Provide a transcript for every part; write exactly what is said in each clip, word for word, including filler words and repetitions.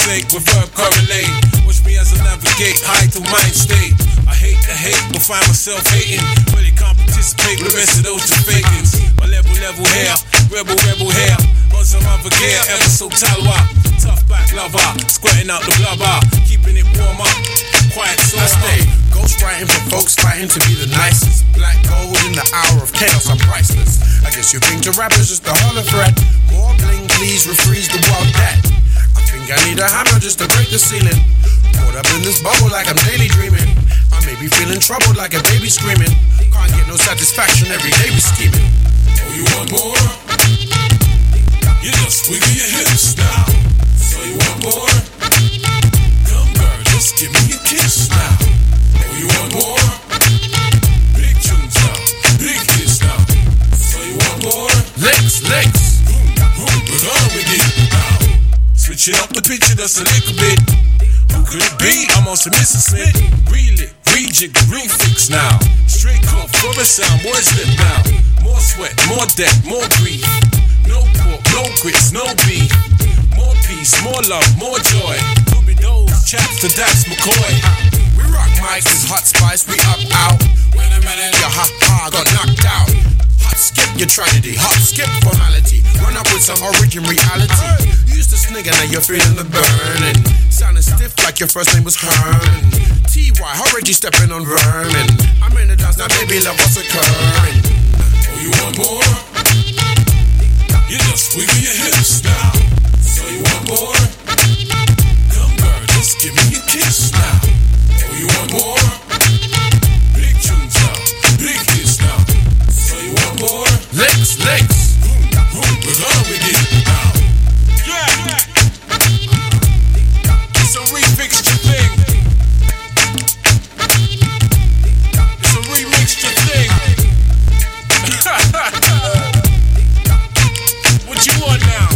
fake, with verb correlate. Watch me as I navigate high to mind state. I hate the hate, but find myself hating. Really can't participate with the rest of those just fakings. My level, level hair, rebel, rebel hair. On some other gear, ever so talwa. Tough back lover, squirting out the blubber. Keeping it warm up, quiet so I stay. Ghostwriting for folks fighting to be the nicest. Black gold in the hour of chaos, I'm priceless. I guess you think to rappers just a holler threat. More bling, please refreeze the wild cat. I think I need a hammer just to break the ceiling. Caught up in this bubble like I'm daily dreaming. I may be feeling troubled like a baby screaming. Can't get no satisfaction, every day we scheming. Oh, you want more? You just wiggle your hips now. So you want more? Come girl, just give me a kiss now. Oh, you want more? Big tunes now, big hits now. So you want more? Legs, legs. Boom, boom, we're gonna with it now. Switching up the picture just a little bit. Who could it be? I'm on some Missus Smith. Reel it, rejig, refix now. Straight cut for the sound, boys slip now. More sweat, more debt, more grief. No pork, no grits, no beef. More peace, more love, more joy. Who be those chaps to Dax McCoy? We rock mics, it's hot spice, we up out. Wait a minute, your ha ha got knocked out. Hot skip your tragedy, hot skip formality. Run up with some origin reality. You used to snigger, now you're feeling the burning. Sounding stiff like your first name was Herman. T Y, already stepping on vermin. I'm in the dance now, baby, love what's occurring. Oh, you want more? You just wiggle your hips now. So you want more? Come girl, just give me a kiss now. Oh, you want more? Big tunes now, big hits now. So you want more? Legs, legs. Boom, boom, we're gonna with it now. Yeah, yeah. It's a remixture thing. It's a remixture thing. What you want now?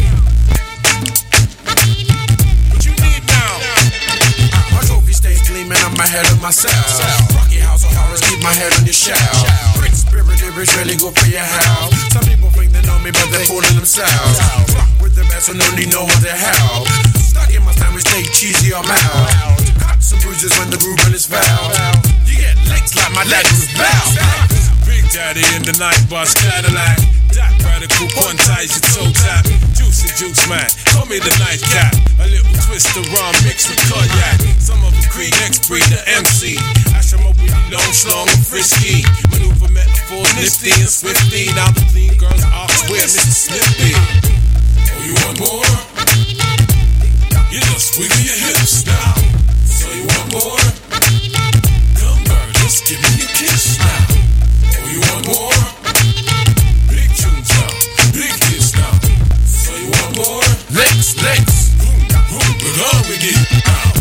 What you need now? My trophy stays gleaming, I'm ahead of myself. Rocky House of Horrors, keep my head on your shelf. Great spirit, lyrics really good for your health. Some people think they know me, but they're fooling themselves. Rock with the best and only know what the hell. Stuck in my sandwich, stay cheesy or mild. Cuts and bruises when the groove is foul. You get legs like my leg was bound. Big Daddy in the night bus Cadillac. That radical quantize your toe tap. Juicy juice man, call me the night cat. A little twist of rum mixed with cognac. Some of a creed, next breed, the M C. Asher mobility long, slong and frisky. Maneuver metaphors, nifty and swifty. Now the clean girls ask where Mister Snippy. Oh, you want more? You just wiggle your hips now. So you want more? Come girl, just give me a kiss now. Oh, you want more? Big tunes now, big hits now. So you want more? Legs, legs. Boom, boom, we're gonna with it now.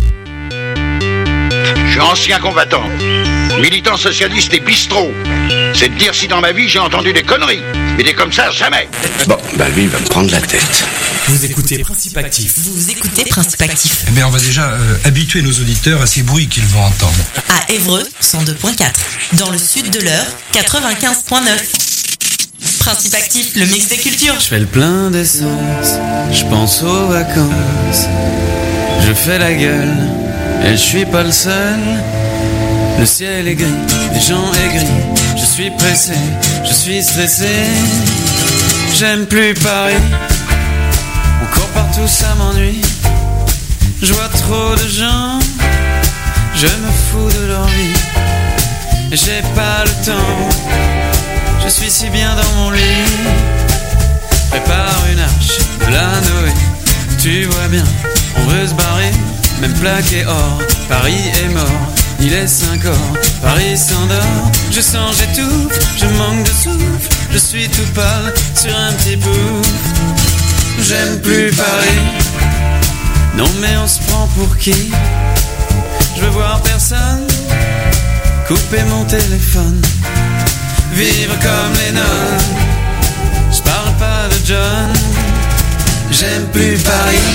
Je suis ancien combattant, militant socialiste et bistrot. C'est de dire si dans ma vie j'ai entendu des conneries. Mais des comme ça, jamais. Bon, bah lui, il va me prendre la tête. Vous écoutez Principe Actif. Vous écoutez Principe Actif. Eh bien, on va déjà euh, habituer nos auditeurs à ces bruits qu'ils vont entendre. À Évreux, cent deux virgule quatre. Dans le sud de l'Eure, quatre-vingt-quinze virgule neuf. Principe Actif, le mix des cultures. Je fais le plein d'essence, je pense aux vacances. Je fais la gueule, et je suis pas le seul. Le ciel est gris, les gens aigris. Je suis pressé, je suis stressé. J'aime plus Paris. On court partout, ça m'ennuie. Je vois trop de gens. Je me fous de leur vie. Et j'ai pas le temps. Je suis si bien dans mon lit. Prépare une arche de la Noé. Tu vois bien, on veut se barrer. Même plaqué or, Paris est mort. Il est cinq heures, Paris s'endort. Je sens, j'étouffe, je manque de souffle. Je suis tout pâle sur un petit bout. J'aime plus Paris. Non mais on se prend pour qui? Je veux voir personne. Couper mon téléphone. Vivre comme les nonnes. Je parle pas de John. J'aime plus Paris.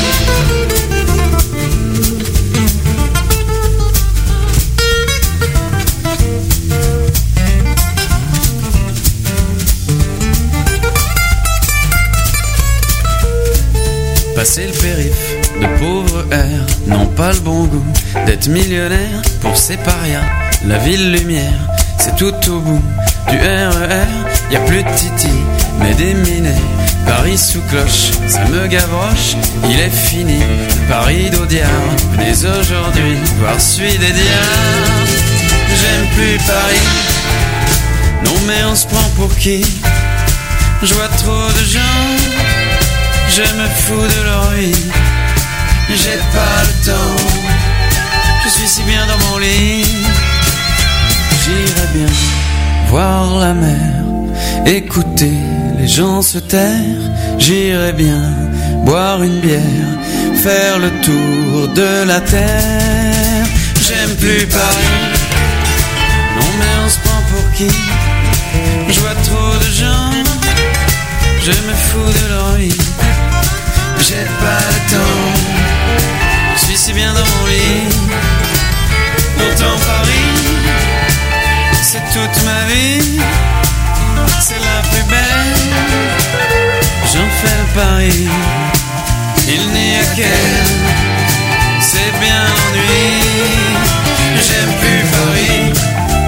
Passer le périph', de pauvres airs n'ont pas le bon goût d'être millionnaire pour ces parias. La ville lumière, c'est tout au bout du R E R. Y a plus de titi, mais des minets. Paris sous cloche, ça me gavroche. Il est fini, le Paris d'Audiard. Venez aujourd'hui voir celui des diards. J'aime plus Paris, non mais on se prend pour qui? Je vois trop de gens, je me fous de leur vie. J'ai pas le temps, je suis si bien dans mon lit. J'irais bien voir la mer, écouter les gens se taire. J'irais bien boire une bière, faire le tour de la terre. J'aime plus Paris, non mais on se prend pour qui? Je vois trop de gens, je me fous de leur vie. J'ai pas le temps, je suis si bien dans mon lit. Pourtant Paris, c'est toute ma vie, c'est la plus belle. J'en fais le pari, il n'y a qu'elle, c'est bien l'ennui. J'aime plus Paris.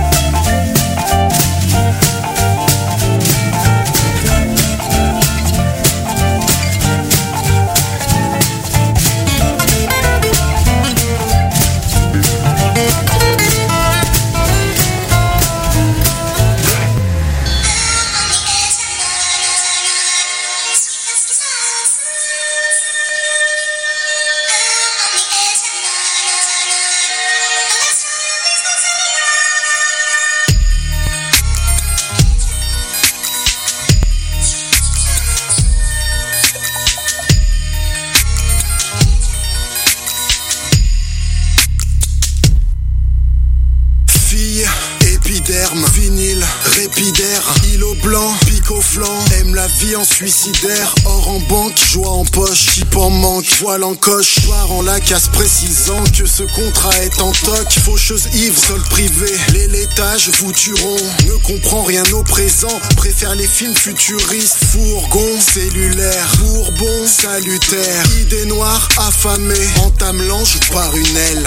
Vinyle, répidaire, îlot blanc, pic au flanc, aime la vie en suicidaire, or en banque, joie en poche, chip en manque, voile en coche, part en la casse précisant que ce contrat est en toc, faucheuse ivre, sol privé, les laitages vous tueront, ne comprend rien au présent, préfère les films futuristes, fourgon, cellulaire, bourbon, salutaire, idée noire, affamée, entame l'ange par une aile.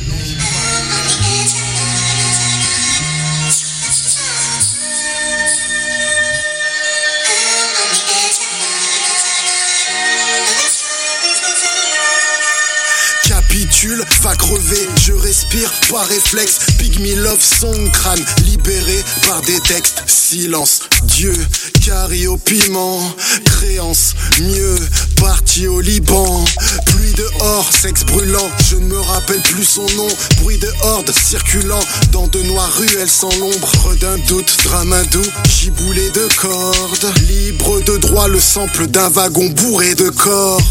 Va crever, je respire par réflexe. Pygmy love song crâne, libéré par des textes. Silence, Dieu, carré au piment. Créance, mieux, parti au Liban. Pluie dehors, sexe brûlant, je ne me rappelle plus son nom. Bruit de horde circulant dans de noires ruelles sans l'ombre. D'un doute, drame hindou, giboulé de cordes. Libre de droit, le sample d'un wagon bourré de corps.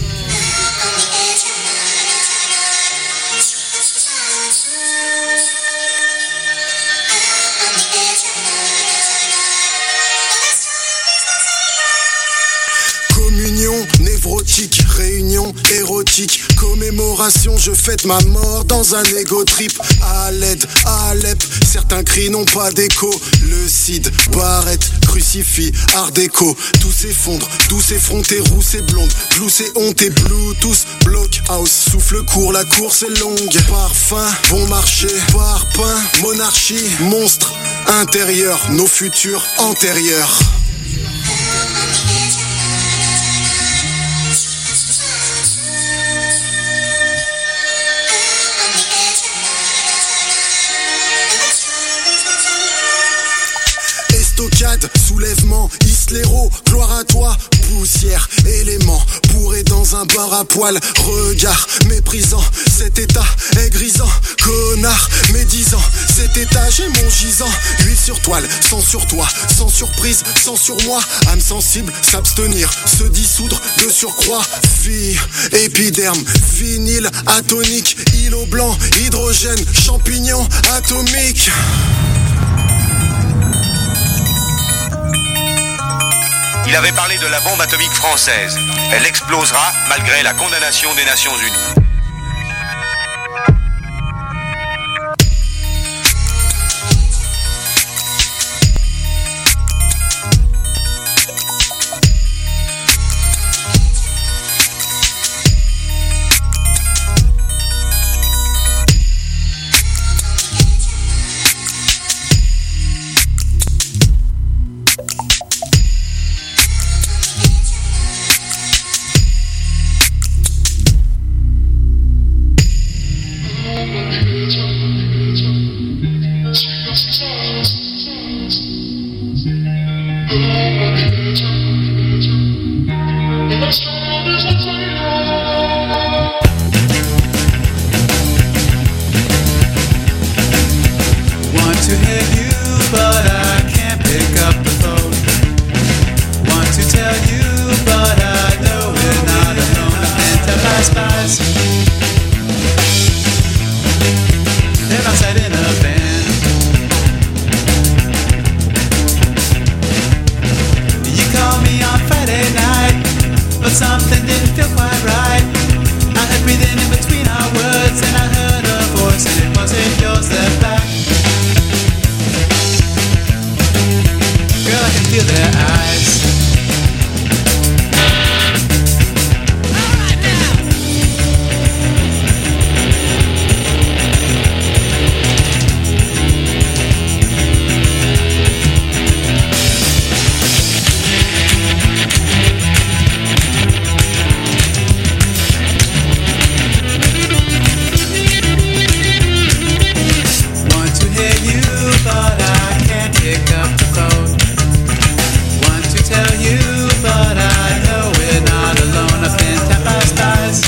Névrotique, réunion érotique, commémoration, je fête ma mort dans un égo trip. À l'aide, à Alep, certains cris n'ont pas d'écho. Le cid, barrette, crucifix, art déco. Tout s'effondre, douce effrontée, rousse et blonde. Blues et honte et bluetooth, blockhouse, souffle court, la course est longue. Parfum, bon marché, parpaing, monarchie, monstre, intérieur, nos futurs antérieurs. Stockade, soulèvement, isléro, gloire à toi, poussière, élément, bourré dans un bar à poil, regard méprisant, cet état est grisant, connard, médisant, cet état j'ai mon gisant, huile sur toile, sans sur toi, sans surprise, sans sur moi, âme sensible, s'abstenir, se dissoudre de surcroît, fille, épiderme, vinyle, atonique, îlot blanc, hydrogène, champignon, atomique. Il avait parlé de la bombe atomique française. Elle explosera malgré la condamnation des Nations Unies. Want to hear you, but I can't pick up the phone. Want to tell you, but I know we're not alone. I'm anti-spies. They're outside in a van. You called me on Friday night, but something didn't feel quite right. I had breathing in between our words, and I heard a voice, and it wasn't yours that back. Girl, I can feel their eyes. Want to hear you, but I can't pick up the phone. Want to tell you, but I know we're not alone. I've been tapped by spies.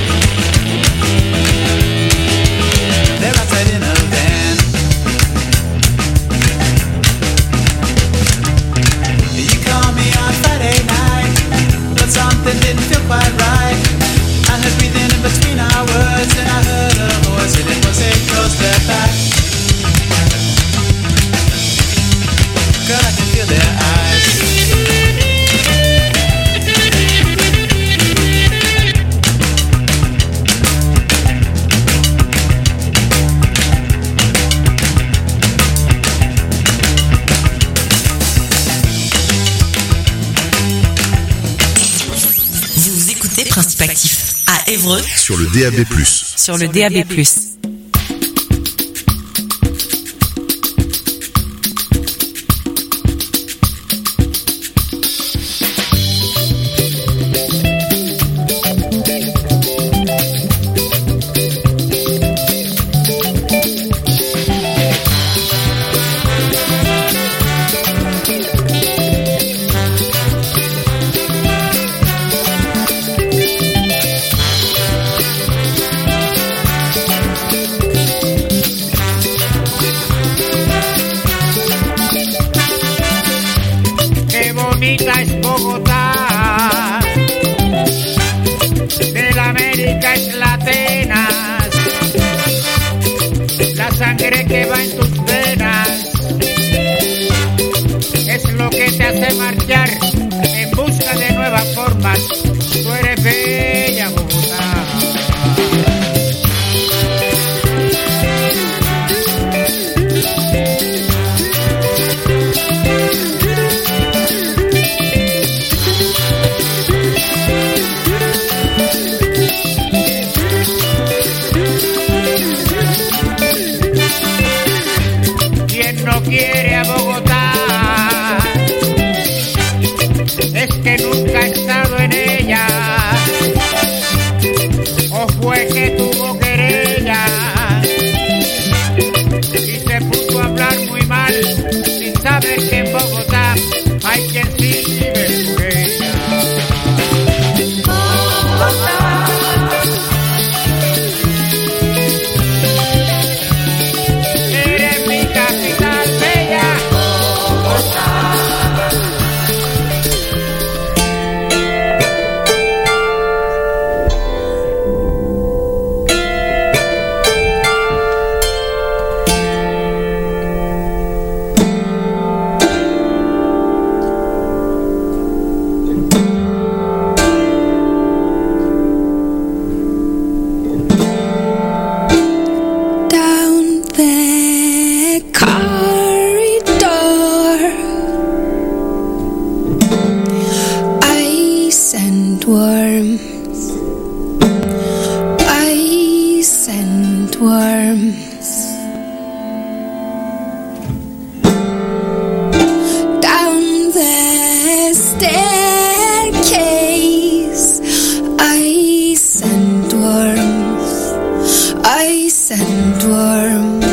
They're outside in a van. You called me on Friday night, but something didn't feel quite right. I heard breathing in between our words, and I heard a voice, and it was a close step back. Girl, I can feel their eyes. Vous écoutez Principe Actif à Évreux Sur le D A B plus. sur le D A B plus. Qué bonita es Bogotá, de la América es la Atenas, la sangre que va en tus venas, es lo que te hace marchar en busca de nuevas formas, tú eres bella Bogotá. Quien no quiere a Bogotá es que nunca ha estado en ella, o fue que tuvo querella y se puso a hablar muy mal sin saber que en Bogotá hay quien sí vive por ella. Eres mi capital bella, Down the corridor, ice and worms, ice and worms. Down the staircase, ice and worms, ice and worms.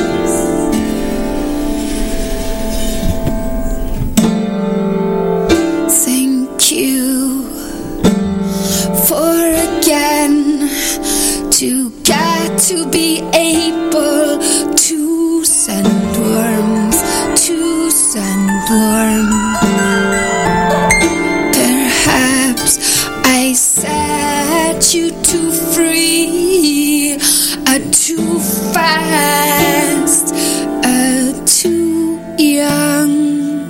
Thank you for again to get to be able to send worms, to send worms. Perhaps I set you too free, uh, too fast, uh, too young.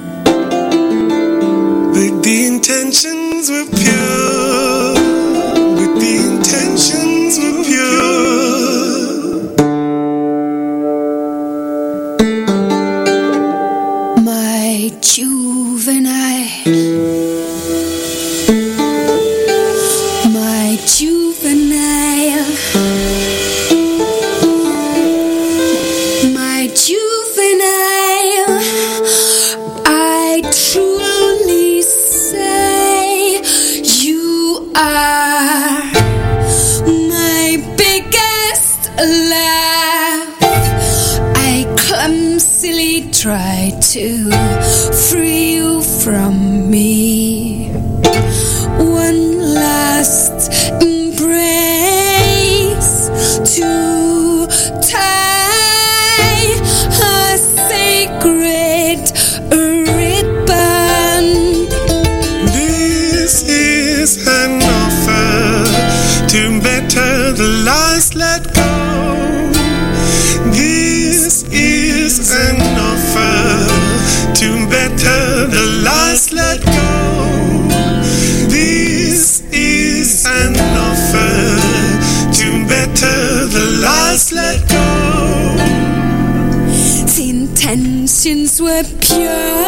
But the intentions were pure, but the intentions were pure. My juvenile, my juvenile, my juvenile, I truly say you are my biggest laugh. I clumsily try to free you from me. One last embrace to tie a sacred ribbon. This is an offer to better the lies let go. This is an offer to better the lies let go. This is an offer to better the lies let go. The intentions were pure.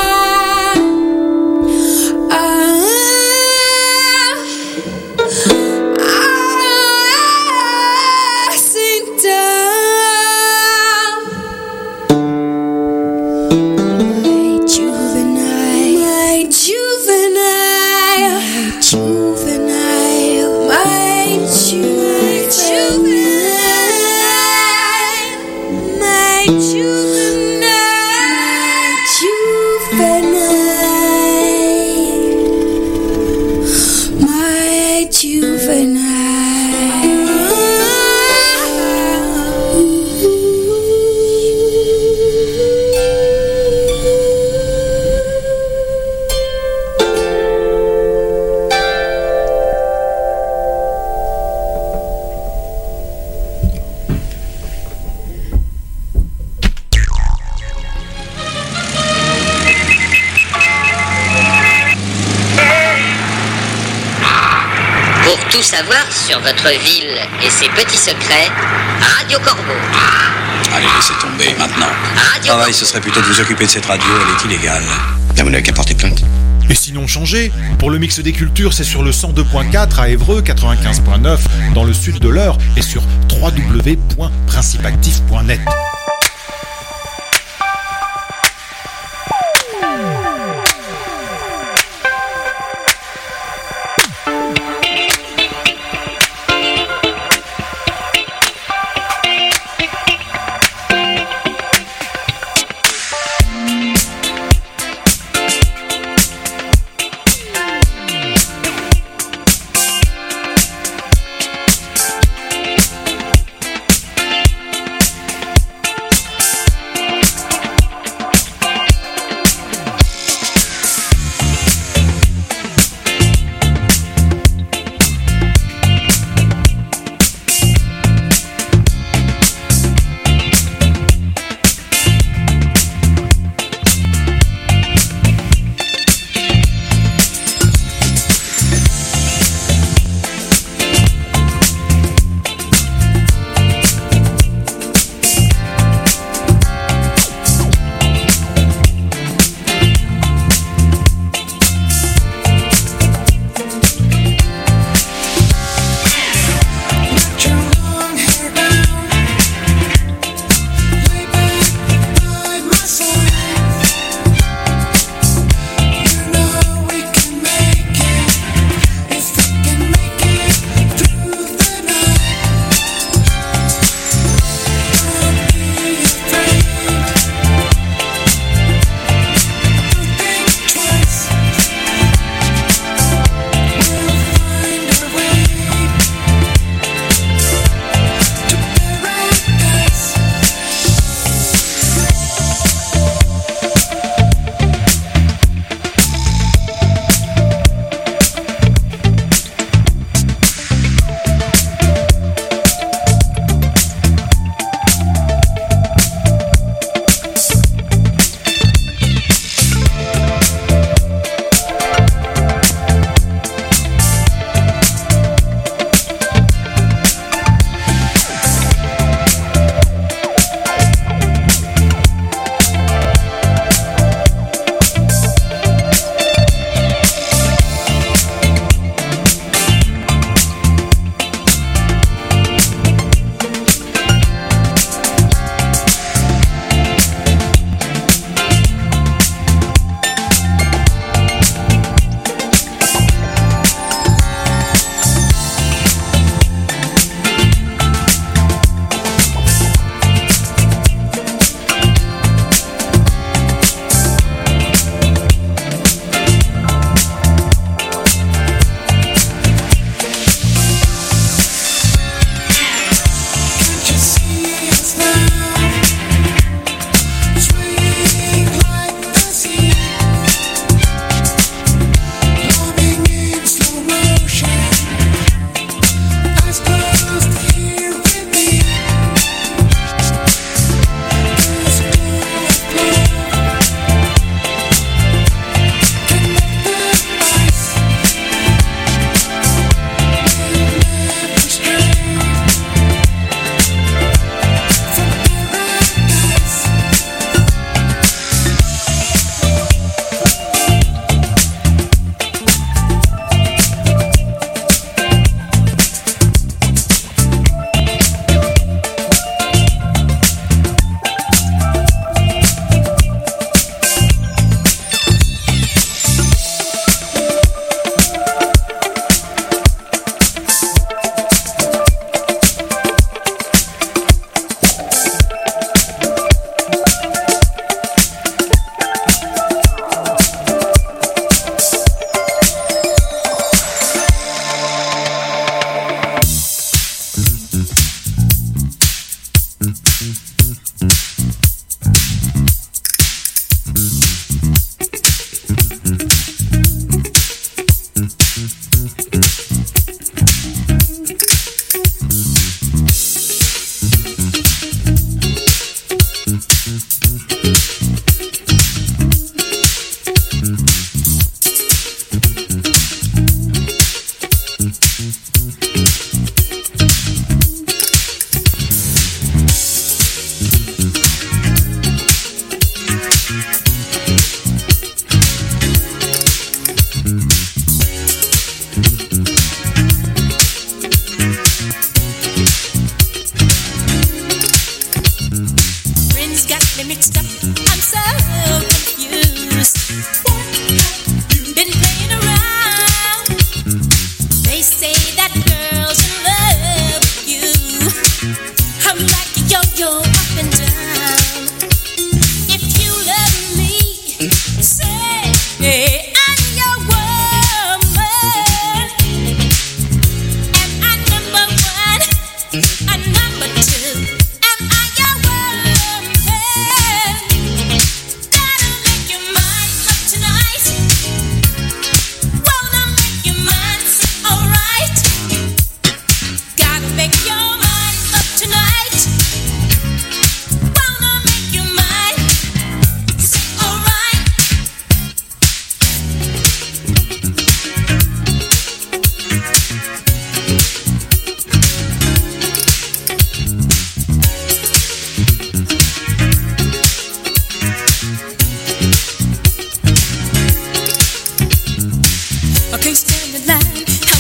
Tout savoir sur votre ville et ses petits secrets, Radio Corbeau. Allez, laissez tomber maintenant. Radio Travail, ce serait plutôt de vous occuper de cette radio, elle est illégale. Là, vous n'avez qu'à porter plainte. Et sinon changez. Pour le mix des cultures, c'est sur le cent deux point quatre à Évreux, quatre-vingt-quinze point neuf dans le sud de l'Eure et sur w w w point principactif point net.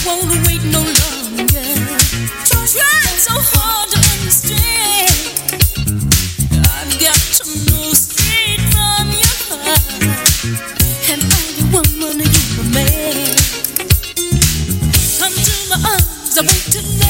won't wait no longer. Trying so hard to understand. I've got to know straight from your heart. Am I the woman or you a man? Come to my arms, I want to know.